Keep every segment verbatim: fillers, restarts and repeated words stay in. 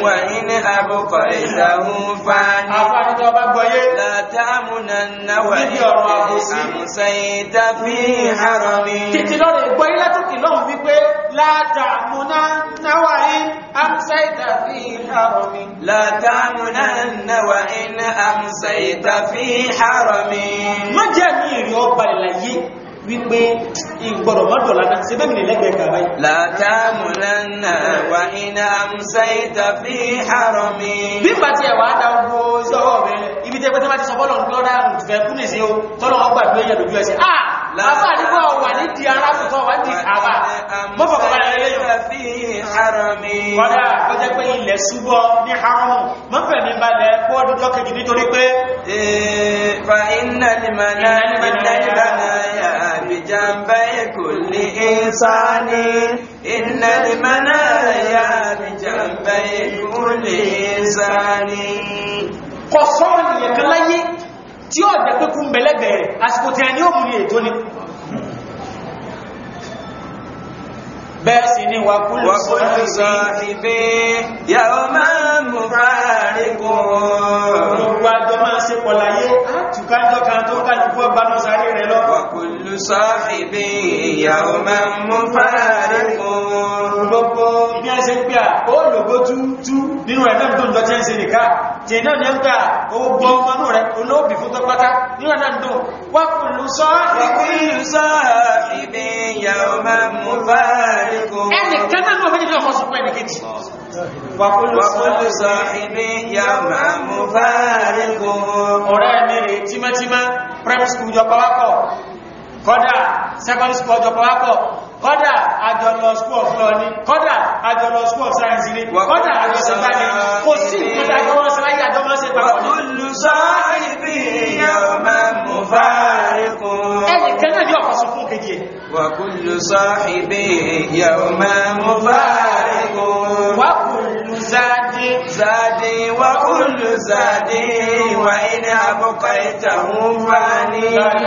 وإن أبقيته فاني لا تأمنن وإن أمسيت في حرمي لا تأمنن وإن أمسيت في حرمي لا تأمنن وإن أمسيت في حرمي ما جميل يوبا للاي wípé ìgbọ̀rọ̀ mọ́dọ̀ ládá sí bẹ́ẹ̀ nílẹ̀ lẹ́gbẹ̀ẹ́ gàbá yìí. La tamunanna wa in amsayta fi harami. Bí bá ti ẹ̀wà dá ogbó sí ọwọ́ rẹ̀ ibi tẹ́ pẹ́tẹ́ bá ti sọ bọ́lọ̀ ń lọ́dá ìfẹ́ kú nìsí o tọ́lọ́ ọgbà ìgbé yẹ̀ lójú ẹsẹ̀. Ah! Àbá àdígbò wà ní di ara fùtọ́ wà ní àbá. Mọ́fọ̀kọ̀balẹ̀ lẹ́yìn. Kọ́dá kọjá pé ilẹ̀ ṣúbọ ní haramu. Mọ́fẹ̀ mi balẹ̀ kó ọdúnjọ́ kejì nítorí pé. Fa inna al-manaya بجنبي كل إنسان إن المنايا بجنبي كل إنسان قصان يكلاي tí ó jẹ́ pé kún bẹ̀lẹ́gbẹ̀ẹ́ àsìkò tí a ní òmù ní ètò ni bẹ́ẹ̀ sì ni wà kúlù sọ́ọ̀hìbí yawma mufariqun gbogbo àjọ máa ṣe pọ̀láyé àtùkájọ́ kan tó kálùkú ọgbánú sáré rẹ̀ lọ wà kúlù sọ́ọ̀hìbí yawma mufariqun gbogbo ibi a ṣe pé à ó lògó túútú nínú ẹ̀ náà tó ń lọ́tẹ́ ń ṣe nìká tí náà ní ń gbà owó gbọ́ ọmọ rẹ̀ olóòbí fún tọ́pátá nínú ẹ̀ náà dùn wà kúlù sọ́ọ̀hìbí yawma mufariqun ẹni kan náà méjì náà mọ́ sọ pé ẹni kejì wàkúlù sọ́ọ̀hìbí yawma mufariqun ọ̀rẹ́ mi rẹ̀ tímátímá primary school jọ pàwápọ̀ kọ́dà secondary school jọ pàwápọ̀ kọ́dà àjọlọ school of law ní kọ́dà àjọlọ school of science ní kọ́dà àjọsẹ̀gbá ní kò sí ìpínlẹ̀ àjọwọ́ sẹ́láyé àjọmọ́ sí pàpọ̀ ní wàkúlù sọ́ọ̀hìbí yawma mufariqun ẹni kan náà ní ọ̀pọ̀ sọ fún kejì ẹ̀ wàkúlù sọ́ọ̀hìbí yawma mufariqun wàkúlù záàdì زادي وكل زادي وإن أبقيته فاني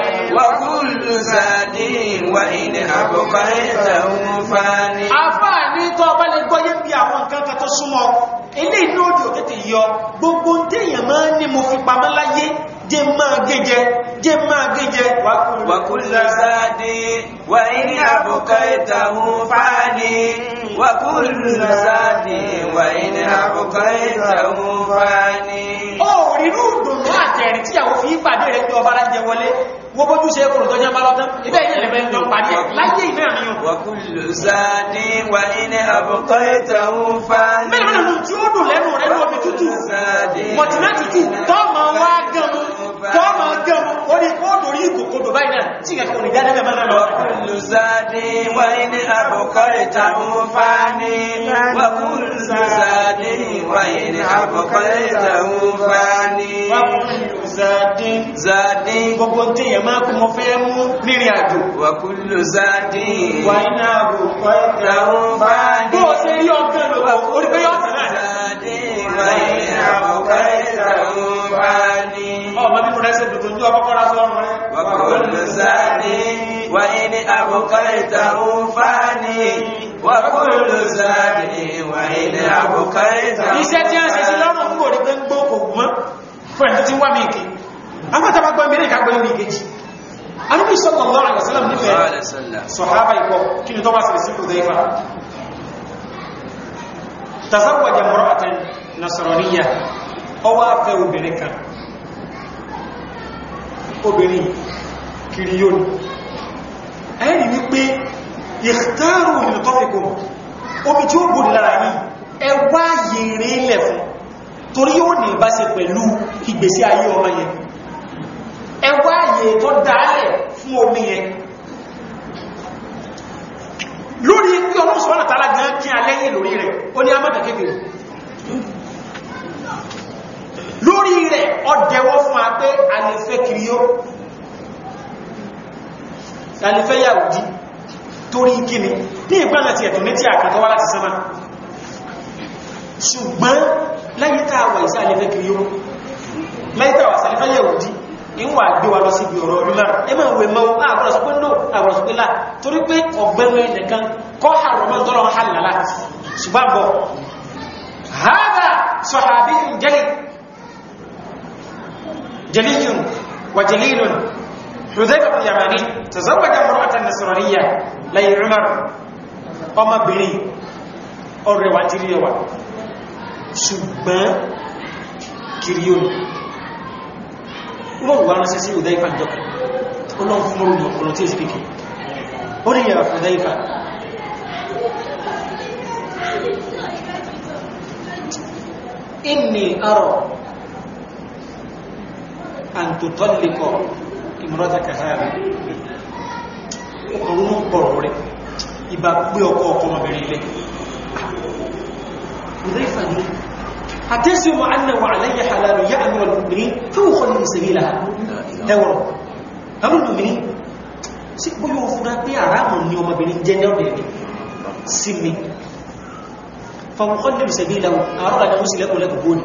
وكل زادي وإن أبقيته فاني àfáàní tó bá lè gbọ́yé bí àwọn nǹkan kan tó súnmọ́ ilé inú òdì òtẹ́tẹ̀ yọ gbogbo téèyàn máa ní mo fi pamọ́ láyé jẹ máa gẹ́jẹ jẹ máa gẹ́jẹ وكل زادي وإن أبقيته فاني وكل زادي وإن أبقيته فاني ó rírú ìdùnnú àtẹ̀rì tí àwọn fi pàdé rẹ̀ tí ọba lájẹ wọlé wọ́n bójú ṣe kòrò tó jẹ́ bá lọ́tán ibẹ̀ ìyẹn lẹ́fẹ́ ń jọ pàdé láyé ìfẹ́ àmìyàn وكل زادي وإن أبقيته فاني mẹ́rin mẹ́rin tí ó dùn lẹ́nu rẹ̀ ní omi tútù mọ̀tínà tútù tọ́mọ wá gẹ̀mú tọ́mọ gẹ̀mú orí kóòdù orí ìkòkòdò báyìí náà tí ìkẹ́kọ̀ọ́ ní jáde mẹ́rin lọ وكل زادي وإن أبقيته فاني وكل زادي وإن أبقيته فاني وكل زادي زادي gbogbo tí èyàn máa kú mọ fẹ́ mú rírìn àjò وكل زادي wà iná أبقيته فاني bó ṣe rí ọgbẹ́ lọ orí pé yọ́ tẹ̀lá زادي وإن أبقيته فاني ọmọ nínú rẹ̀ ṣe dùdù ní ọkọ̀ kọ́ra sọ ọmọ rẹ̀ وكل زادي وإن أبقيته فاني وكل زادي وإن أبقيته iṣẹ́ tí a ṣe sí lọ́rùn ń gbòrí pé ń gbó kò mọ́ fún ẹ̀tọ́ tí wá mi kì agbátaba gbọ́ mẹ́rin ìkàgbọ́ ní ìkejì Ànábì sallallahu alaihi wasallam nífẹ̀ẹ́ sọ̀hábà ikọ̀ kí ni tó bá sẹ̀rẹ̀ sí Hudayfa tazawwaja imra'atan nasraniyya ọwọ́ afẹ́ obìnrin kan obìnrin kiriyoni ẹ̀rì wípé ikhtaru min tọ́fikùn omi tí ó bòdì lára yìí ẹwà yèrè ilẹ̀ fún torí yóò ní bá ṣe pẹ̀lú ìgbésí ayé ọmọ yẹn ẹwà yè tó dálẹ̀ fún omi yẹn lórí pé ọlọ́run subhanahu wa ta'ala gan kí alẹ́yìn lórí rẹ̀ ó ní amọ́dà kéfèrè lórí rẹ̀ ọdẹ̀wọ́ fún a pé alẹ́fẹ́ kiriyó alẹ́fẹ́ Yahudi torí kíni ní ìgbàna ti ẹ̀tọ̀ ní tí àkàtọ́ wá láti sánmà ṣùgbọ́n láyé tàà wà ìsá alẹ́fẹ́ kiriyó láyé tàà wà sàlẹ́fẹ́ Yahudi ìwà gbé wa lọ sí ibi ọ̀rọ̀ ọdún lára ẹmọ ìwé mọ́ àgbọ̀rọ̀ sọ pé no àgbọ̀rọ̀ sọ pé láà torí pé ọ̀gbẹ́nu ẹnìkan kọ́ àrọ̀mọ́ tọ́lọ hàlàlá ṣùgbọ́n bọ̀ hádà صحابي جليل جليل وجليل حذيفة اليماني تزوج امرأة نصرانية لي عمر أما بني أروا تريوا ṣùgbọ́n kìrìyàn wọ́n wà ránṣẹ́ sí Hudayfa jọkà ọlọ́run fún mọ́rún ọ̀pọ̀lọ̀ tí ó sì pèkè ó ní yàrá Hudayfa inni ara an tutalliqa imrataka hadhihi ọkùnrin pọ̀rọ̀ rẹ̀ ìbá pé ọkọ̀ ọkọ̀ ọmọbìnrin ilẹ̀ Hudayfa ní أتسم أنه علي حلال يا أمير المؤمنين فأخلي سبيلها دورة أمير المؤمنين سيقول يوفنا بأرام يوم بنين جنة ودني سمي فأخلي سبيله أرى أن أسلم لك بوني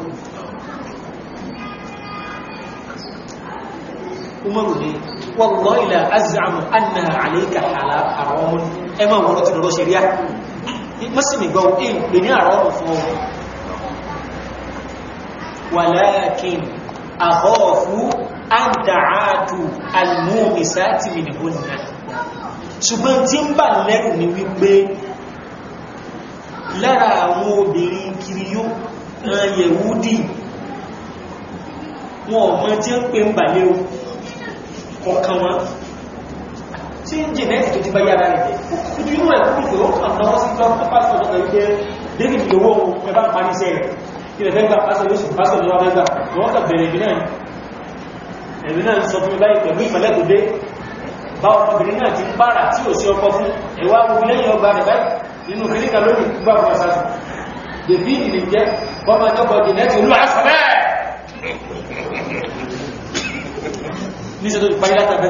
أمرني والله لا أزعم أنها عليك حلال حرام أما ورد الله شريعة ما سمي قول إيه بني حرام فهو ولكن أخاف أن تعاتوا المومسات منهن ṣùgbọ́n tí ń bà lẹ́rù ní wípé lára àwọn obìnrin kiri yóò rán Yẹ̀húdì wọn ọmọ tí ń pè ń bà lérò kọ̀kan wọn tí ń jìnẹ́tì tó ti bá yára rẹ̀ ojú inú ẹ̀kú pé ó kàn náà sí pásítọ̀ David lówó ẹbá parí iṣẹ́ rẹ̀ ilẹ̀ fẹ́gbà pásọ̀ lóṣù pásọ̀ lọ́wọ́ fẹ́gbà wọ́n kà bẹ̀rẹ̀ ìbí náà ẹ̀bí náà sọ fún báyìí pẹ̀lú ìmọ̀lẹ́ tó dé bá ọmọbìnrin náà ti ń pààrà tí ò sí ọkọ fún ẹwà gbogbo lẹ́yìn ọgbà rẹ̀ báyìí nínú kìríkà lónìí gbà fún ọ̀sásù dèbí ìlú jẹ́ bọ́mọ jọ́kọ̀ jìnẹ́tì olú àṣọ́bẹ́ níṣẹ́ tó ti parí látàbẹ́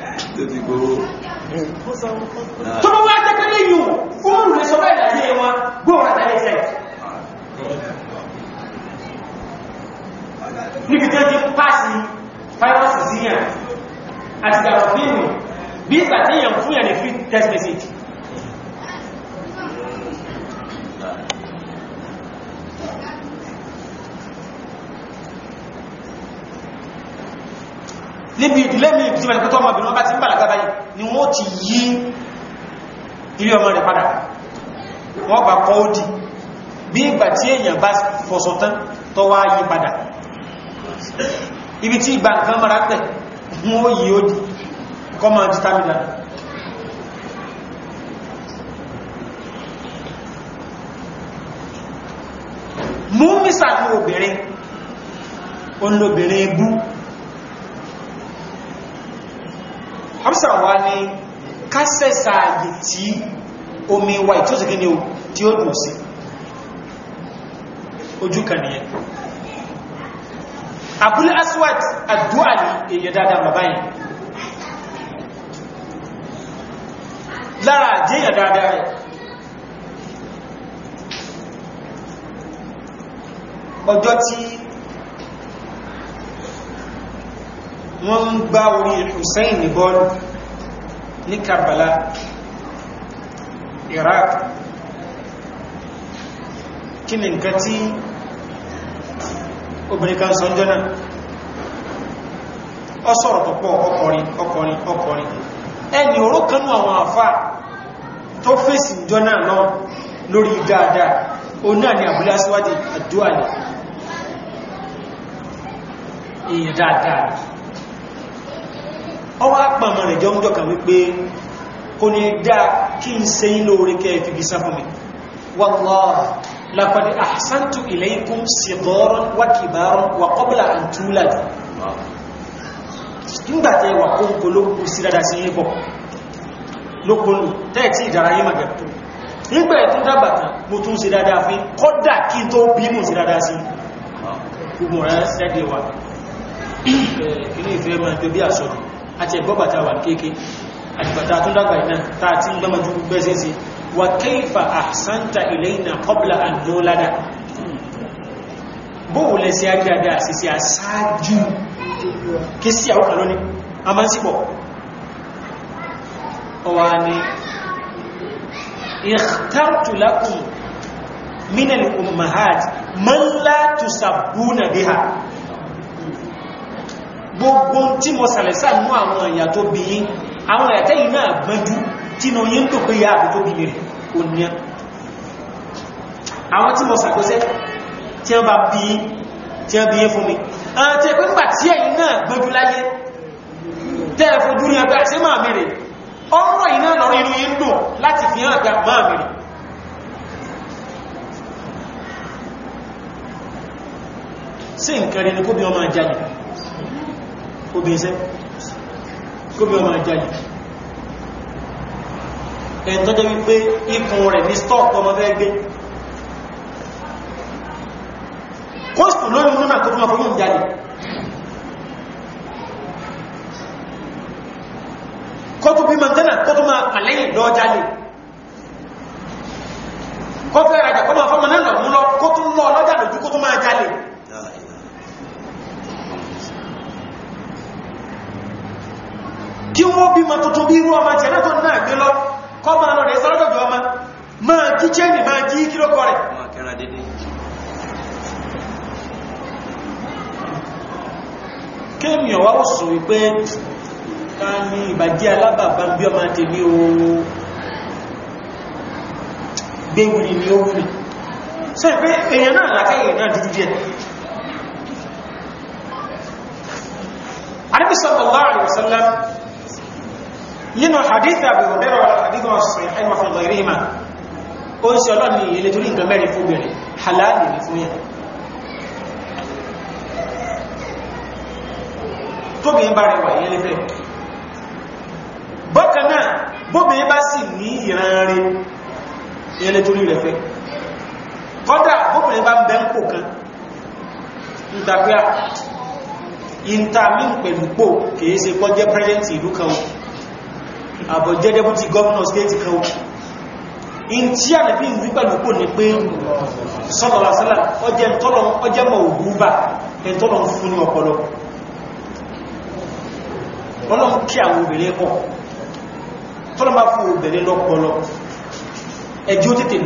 tó bá wá jẹ́kẹ́lẹ́ yìí ó rù lè sọ bẹ́ẹ̀ láyé wọn gbóòrò àtàlẹ́sẹ̀ níbi tí ó ti pàṣì fáírọ́sì síyàn àti ìdàrọ̀ fíìmù bí ìgbà tí èyàn fún yàn ní free text message níbi ìdílé mi tí wọ́n pẹ́tọ́ ọmọbìnrin wọ́n bá ti ń bàlágà báyìí ni wọ́n ti yí ilé ọmọ rẹ̀ padà wọ́n bá kọ́ ó dì bí ìgbà tí èyàn bá fọ́sọ̀tán tó wá yí padà ibi tí ìgbà nǹkan mara tẹ̀ mú ó yí ó dì kọ́ máa jí tábìlá mú mísà ní obìnrin olóbìnrin ibú Hafsa wá ní kásẹ̀sà àyè tí omi wà tí ó sì kí ni o tí ó dùn sí ojú kan nìyẹn Abul Aswad Ad-Du'ali èyẹ dáadáa bàbá yìí lára àjẹ́yà dáadáa rẹ̀ ọjọ́ tí wọ́n ń gbá orí Hussein ní bọ́ọ̀lù ní Karbala Iraq kí ni nǹkan tí obìnrin kan sọ jọ náà ọ sọ̀rọ̀ tó pọ̀ ọkọrin ọkọrin ọkọrin ẹni oró kanú àwọn àfá tó fèsì jọ náà náà lórí dáadáa o náà ni Abul Aswad Ad-Du'ali èèyàn dáadáa ọwọ́ àpàmọ̀ rẹ̀ jọ ń jọkà wípé kò ní dá kí n ṣe yín lóore kẹ́ fi bí sáfún mi wallahi laqad ahsantu ilaykum sigharan wa kibaran wa qabla an tulad nígbàtẹ́ wà kó ń kó lókù sí dáadáa sí yíbọ̀ lókùnlù tẹ́ẹ̀tí ìdára yí màgà tó nígbà ẹ̀ tún dábàtà mo tún sí dáadáa fún kọ́dà kí tó bí mú sí dáadáa sí gbogbo rẹ̀ sẹ́dẹ̀ wà kí ní ìfẹ́ máa tó bí àṣọ́rọ̀ àti ẹ̀gbọ́bàtà wà kéèké àtìbàtà tún dágbà iná tàà tí ń gbọ́mọ̀ jú gbẹ́sẹ̀ sí wa kayfa ahsanta ilayna qabla an nulada bóò lẹ sí àdáadáa sí sí àṣáájú kí sí àwọn kan lóní a máa ń sípọ̀ ọwà ni ikhtartu lakum min al-ummahat man la tusabbuna biha gbogbo tí mo sàlẹ̀sà mú àwọn ìyà tó bí yín àwọn ẹ̀tẹ́ yìí náà gbẹ́jú tí na yí ń tó pé ya àbí tó bí rẹ̀ òníyà àwọn tí mo sàkóṣẹ́ tí wọ́n bá bí tí wọ́n bí yín fún mi àti ẹ̀kọ́ nígbà tí ẹ̀yìn náà gbẹ́jú láyé tẹ́ fojú rí ẹgbẹ́ àti máa mẹ́rẹ̀ ọ̀rọ̀ yìí náà lọ́rọ̀ inú yí ń dùn láti fi hàn àgbà máa mẹ́rẹ̀ sí nǹkan rẹ̀ ni kó bí ọmọ ajáyì obìnṣẹ́ kó bí ọmọ ajáyì ẹ̀ tọ́jọ́ wípé ikùn rẹ̀ ní stop ọmọ fẹ́ gbé kóòsù lórí múnà kó tó máa fóyún jáde kó tó bí mọ̀tẹ́nà kó tó máa pàlẹ́yìn lọ jáde kó fẹ́ rajà kó máa fọ́mọ náà lọ mú lọ kó tó lọ lọ́jà lójú kó tó máa jáde kí wọ́n bí ma tuntun bí irú ọmọ jẹ́ náà tó náà gbé lọ kọ́ máa lọ rẹ̀ sọ́lọ́dọ̀dọ̀ ọmọ máa jí chẹ́nì máa jí kílókọ rẹ̀ kéèmì ọ̀wá ó sọ wípé ká ní ìbàjí alábàbá bí ọmọ tèmi o gbéwìrì ni ó wùrì sọ pé èèyàn náà lákàyè náà dúdú díẹ̀ Ànábì sallallahu alaihi wasallam nínú hadith Abu Hurairah wà hadith wọn sahihayn wa fi ghayrihima ó ń ṣe ọlọ́ni ilé torí nǹkan mẹ́rin fún bẹ̀rẹ̀ halali ní fún yẹn tóbi ń bá rẹwà ìyẹn lè fẹ́ bọ́kàn náà bóbi bá sì ní ìran rẹ̀ ìyẹn lè torí rẹ̀ fẹ́ kọ́dà bóbi bá ń bẹ́ ń pò kan ń tàbí à ìntàmí pẹ̀lú pò kìí ṣe kọ́ jẹ́ pẹ́rẹ́ntì ìlú kan àbọ̀ jẹ́ deputy governor state kan in tí a lè fi ìwú pẹ̀lú pò ní pé sọ́lọ̀lásọ́lá ọjẹ́ mọ̀ ògúbà ẹ̀tọ́lọ̀ fún ní ọpọlọ ọlọ́run kí àwọn obìnrin kọ́ tọ́lọ́ bá fún obìnrin lọ́pọlọ ẹjí ó tètè lò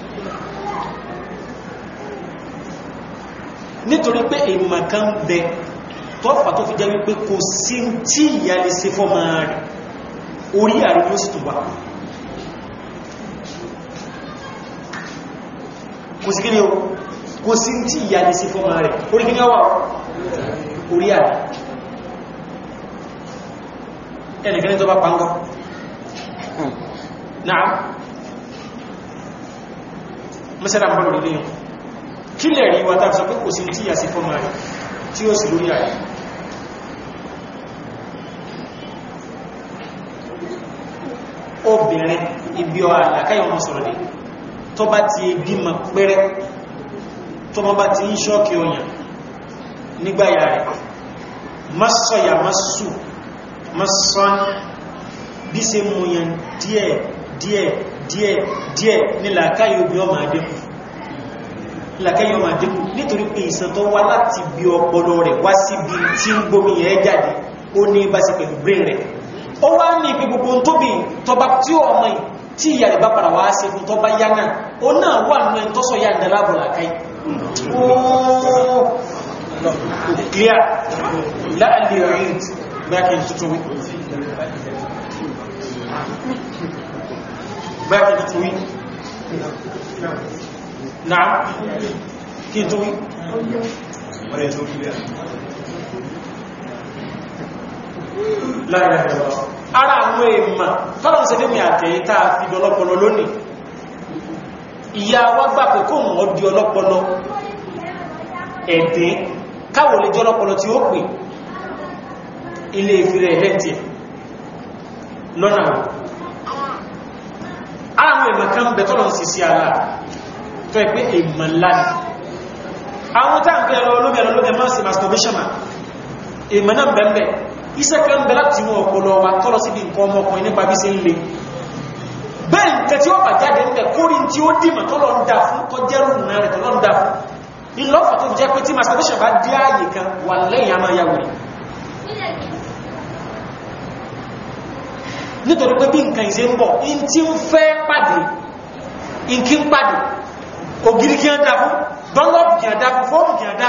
nítorí pé èèmà kan bẹ tọ́fà tó fi jẹ́ wípé kò sí tí ìyá lè ṣe fọ́ máa rẹ̀ orí àrí ló sì tó wà kò sí kí ni o kò sí tí ìyá lè ṣe fọ́ máa rẹ̀ orí kí ni ó wà orí àrí ẹnìkan tó bá pàngọ́ náà mẹ́sẹ̀lá ń bọ́ lórí léyìn kí lè rí wa tàbí sọ pé kò sí tí ìyá sí fọ́ máa rẹ̀ tí ó sì lórí àrí obìnrin ibi ọ àlàkáyọ̀ wọn sọ̀rọ̀ dé tó bá ti bímọ pẹ́rẹ́ tó mọ́ bá ti ń ṣọ́kì ọyàn nígbàyà rẹ̀ masọ́yà masù masọ́n bí ṣe mú yàn díẹ̀ díẹ̀ díẹ̀ díẹ̀ ní làkáyọ̀ obì ọmọ àdékù làkáyọ̀ ọmọ àdékù nítorí pé ìsàn tó wá láti bí ọpọlọ rẹ̀ wá sí bí tí ń gbómi yẹn jáde ó ní bá sí pẹ̀lú brain rẹ̀ ó wá ní ìpé gbogbo tóbi tọba tí ó ọmọ tí ìyà rẹ̀ bá padà wá sí fún tọba yá náà ó náà wà nínú ẹni tọ́sọ yá ìdálábọ̀ làkáyì clear láàrín orin bákin tuntun wí bákin tuntun wí náà kí n tó wí láàrín ara àwọn èèmà tọ́lọ̀n ṣe fẹ́mi àtẹ̀yíta fi dọ́lọ́pọlọ lónìí ìyá wá gbà pé kó wọ́n di ọlọ́pọlọ ẹ̀dẹ́ káwò lè jẹ́ ọlọ́pọlọ tí ó pè ilé ìfìrẹ̀ ẹ̀lẹ́tì lọ́nà wọn ara àwọn èèmà kan bẹ tọ́lọ̀n sì sí ara tó ẹ pé èèmà ńlá ni àwọn táǹkì ẹ̀rọ olómi ẹ̀rọ olómi ẹ̀mọ́ sí masturbation èèmà náà bẹ̀m̀bẹ̀ iṣẹ́ kan bẹ láti mú ọpọlọ wa tọ́lọ sí bí nǹkan ọmọkùnrin nípa bí ṣe ń le bẹ́ẹ̀ nǹkan tí ó bà jáde ńbẹ̀ kórí tí ó dìmọ̀ tọ́lọ ń dà fún tó jẹ́rù náà rẹ̀ tọ́lọ ń dà fún ìlọ́fà tó jẹ́ pé tí masturbation bá dé ààyè kan wà lẹ́yìn àmà yàwó rẹ̀ nítorí pé bí nǹkan ìṣe ń bọ̀ in tí ń fẹ́ pàdé in kí ń pàdé ògiri kí ń dà fún dọ́lọ́pù kí ń dà fún fóòmù kí ń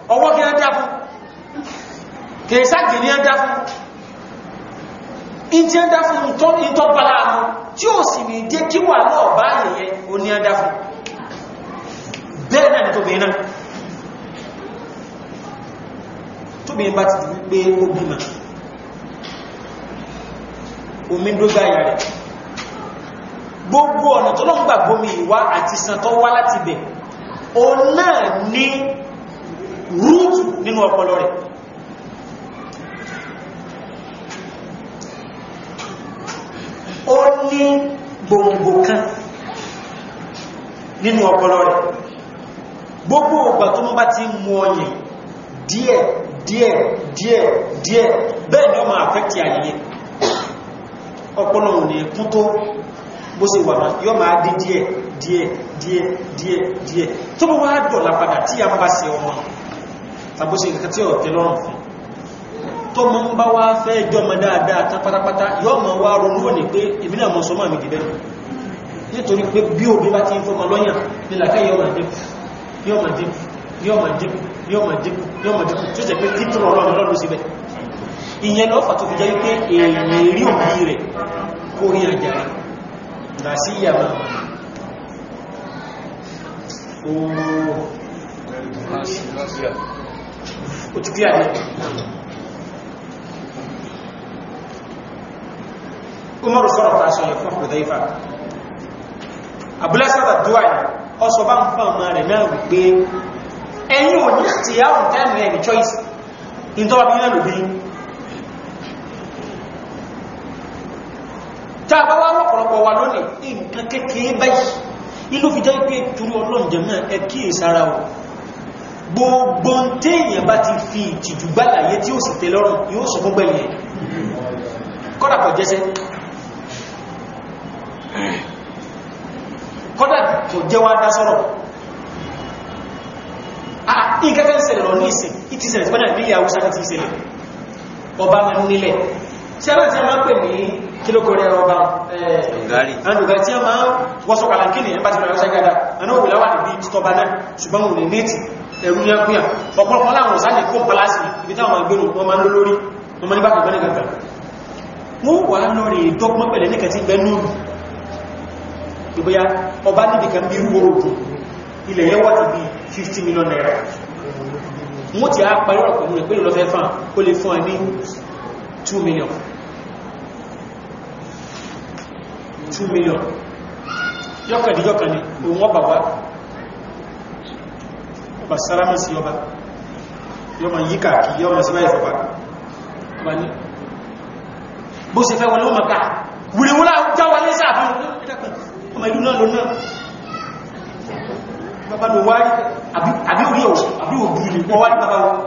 ọwọ́ kí ẹ dá fún kèèsàgbè ní ẹ dá fún in tí ẹ dá fún ìtọ́ bala àwọn tí ó sì ní jẹ́ kí wà náà bá yẹ̀yẹ o ní ẹ dá fún bẹ́ẹ̀ náà ni tóbi náà tóbi bá ti wípé ó bímọ omi dógá ìyá rẹ̀ gbogbo ọ̀nà tó lọ́n gbàgbómi ìwá àti ìsàn tó wá láti bẹ̀ o náà ní rúùtù nínú ọpọlọ rẹ̀ ó ní gbòǹgbò kan nínú ọpọlọ rẹ̀ gbogbo ọgbà tó mọ́ bá ti mú ọyìn díẹ̀ díẹ̀ díẹ̀ díẹ̀ bẹ́ẹ̀ ni ó máa affect àyíyẹ ọpọlọ ò ní kún tó bó ṣe wà yọ́ máa dé díẹ̀ díẹ̀ díẹ̀ díẹ̀ díẹ̀ tó bọ́ wá dọ̀lá padà tí a bá ṣe ọmọ tàbí ṣe nǹkan tí ọ̀tẹ́ lọ́rùn fún tó mọ́ ń bá wá fẹ́ jọmọ dáadáa tán pátápátá yọ́ mọ̀ wá ronú ní pé èmi náà mọ́ sọmọ́ mi dìbẹ́ nítorí pé bí òbí bá ti ń fọmọ lọ́yàn ní làkẹ́ yọ́ máa dínkù yọ́ máa dínkù yọ́ máa dínkù yọ́ máa dínkù yọ́ máa dínkù tó jẹ́ pé títúrọ̀ ọlọ́run lọ́dún síbẹ̀ ìyẹn lọ́fà tó fi jẹ́ wípé èèyàn rí òbí rẹ̀ kó rí àjà rẹ̀ là sí ìyàmà ooo ó ti kí àdé Umaru sọ́rọ̀ ta sọ yẹ fún Hudhaifa abúlásọ́dà dúwà ní ọsọ bá ń fún ọmọ rẹ̀ náà wípé ẹ̀yìn ò ní ti yàwó tẹ́mù ẹ̀ ní choice in tó wà bí náà lòdí tá a bá wá rọ̀pọ̀lọpọ̀ wa lónìí nǹkan kékeré báyìí inú fi jẹ́ pé torí ọlọ́njẹ̀ náà ẹ kí ìsára o gbogbo téèyàn bá ti fi ìtìjú gbálàyé tí ó sì tẹ́ lọ́rùn yóò sọ fún gbẹ̀yìn kọ́dà kọ̀ jẹ́sẹ́ kọ́dà kò jẹ́ wá dá sọ́rọ̀ ìkẹ́kẹ́ ń ṣẹlẹ̀ lọ ní ìsìn ìtì ṣẹlẹ̀ tí wọ́n náà nílẹ̀ Haúsá ní ti ṣẹlẹ̀ ọba mẹ́rin nílẹ̀ tí a bá ti a máa pè ní kílókò rẹ̀ ọba ẹ̀ẹ́dùgbàrí tí a máa wọ́sọ̀ kàlàkínì ẹ̀bá ti rẹ̀ Haúsá gádà ẹ̀nà òwúlẹ̀ wà níbi títọba náà ṣùgbọ́n òun ní nẹ́tì ẹ̀rù ní ẹkùnyà ọ̀pọ̀lọpọ̀ láwọn òsáàlì kó palásì ibi táwọn agbérò wọn máa ń lórí wọn máa ní bá kọ̀ọ̀kan nìkan wọ́n wà lórí ìdọ́gbọ́n pẹ̀lẹ̀ ní kẹtí gbẹ́ lóòrù ìbóyá ọba níbi kan bí rúwọ́ ògùn ilẹ̀ yẹn wà ti bí fifty million naira wọ́n ti á parí ọ̀rọ̀ pẹ̀lú rẹ̀ pẹ̀lú lọ́fẹ́ fàn ó lè fún ẹ ní two million two million yọ́kàdíjọ́kà ni òun ọba wá ọba sáramọ́ sí ọba yọ́mọ yíkà kí yọ́mọ sí báyìí fọ́bá ọba ní bó ṣe fẹ́ wọn ló mọ̀ká wùrìwúlá jáwà ní sáàfin ọmọ ìlú náà ló náà bàbá ló wárí àbí orí ọ̀wọ̀ àbí òbí ilé wọ́n wárí bàbá wọn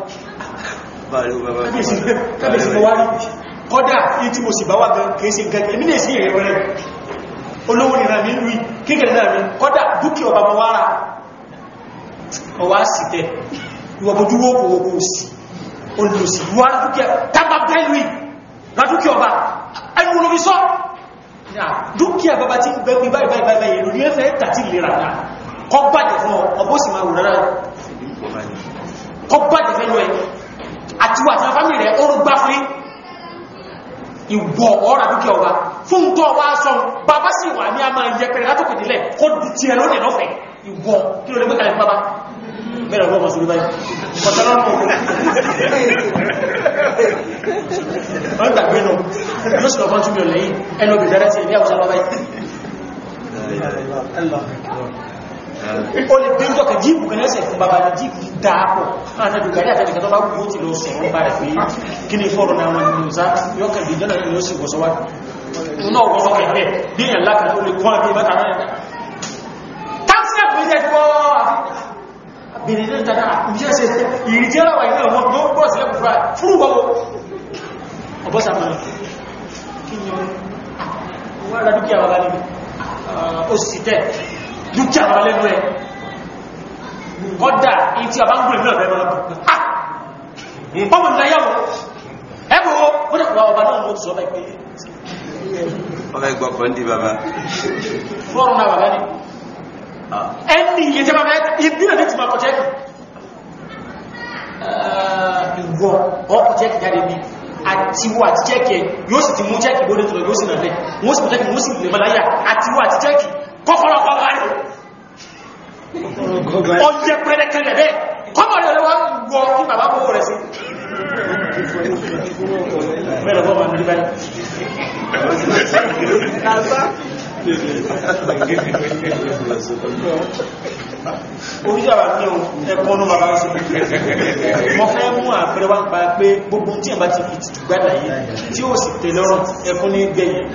kábèsí mọ́ wárí kọ́dá ní tí mo sì bá wà gan kèése gẹ́gẹ́ èmi lè sí ẹ̀rẹ́ rẹ̀ olówó nìran mi lùí kéèkèrè náà mi kọ́dá dúkìá ọba mọ́ wára ọwá sì tẹ́ ìwọ̀bójúwó kòókò sí olùsì wára dúkìá tábà bẹ́lùí ládúkìá ọba ẹnu olóbi sọ dúkìá bàbá tí ń gbẹ́gbẹ́ báyìí báyìí báyìí ìlú ní ẹfẹ́ tàti ìlera náà kọ́ bàjẹ̀ fún ọgbó sì máa wù rárá kọ́ bàjẹ̀ fẹ́ lọ ẹ̀ àti wà tí wọ́n fámìlì rẹ̀ ó gbá fún ìwọ̀ ọ̀rà dúkìá ọba fún tọ́ wá sọ bàbá sì wà ní a máa yẹ pẹ̀rẹ̀ látòkèdílẹ̀ kó ti ẹ̀ lónìí lọ́fẹ̀ẹ́ ìwọ̀ kí ló lè gbé kalẹ̀ bàbá mẹ́rẹ̀ lọ́wọ́ sí báyìí ọ̀tẹ́lọ́rùn wọ́n gbàgbé nù yóò sì lọ́pọ̀ túnmí ọ̀lẹ́yìn ẹnu obì dára sí ilé àwọ́sá lọ́bàá o lè dé jọ́kà jíìpù kan lẹ́sẹ̀ fún bàbá jíìpù dáàpọ̀ àtàdùgbàrí àtàdùgbà tó bá gbogbo ti lọ sọ̀rọ̀ bá rẹ̀ pé kí ní fọ́rọ̀ náà wọn ni òsá yọ́kà ìjọ́nà ni ó sì wọ́sọ́wá náà wọ́n sọ́kẹ̀ rẹ̀ bí i àlákà ó lè kún àbí mẹ́ta náà bèèrè ní ìtàdá ìjẹ́sẹ̀ ìrìjẹ́lọ́wà ilẹ̀ ọmọ tó bọ́ sílẹ̀ kò fúra fúrú gbogbo ọ̀bọ́sàmọ́lẹ̀ kí ni wọ́n rá dúkìá wà lálẹ́ ó sì tẹ́ dúkìá wà lẹ́nu ẹ̀ kọ́dà in tí a bá ń gúrẹ̀ náà bẹ̀rẹ̀ lọ́pọ̀ ọmọ ìlàyàwó ẹgbò ó dẹ̀kùnwà ọba náà ló sọ bá ìpé ọmọ ìgbọ̀kọ̀ ní bàbá fọ́rún náà wà lálẹ́ ẹni iye jẹba mẹ́ta ìbílẹ̀ ní ti máa kọjẹ́ kì gbọ́ ọkọ̀ chẹ́kì jáde bí àtiwọ́ àti chẹ́kì yóò sì ti mú chẹ́kì bóde tó lọ yóò sì nà lẹ́ wọ́n sì mú chẹ́kì wọ́n sì lè mọ́láyà àtiwọ́ àti chẹ́kì kọ́kọ́rọ́ kọ́kọ́ rẹ̀ ọjẹ́ pẹ́lẹ́kẹ́lẹ̀ bẹ́ẹ̀ kọ́mọ̀ rẹ̀ wọ́n gbọ́ kí bàbá bó rẹ̀ sí mẹ́lẹ̀ bọ́ ma ní báyìí oríṣàwà ní ẹ̀kọ́ ní bàbá sí mọ́ fẹ́ mú àpẹẹrẹ wá ń pa pé gbogbo tí ẹ̀bá ti fi tìtù gbádà yìí tí ó sì tẹ lọ́rùn ẹkún ní gbẹ̀yìn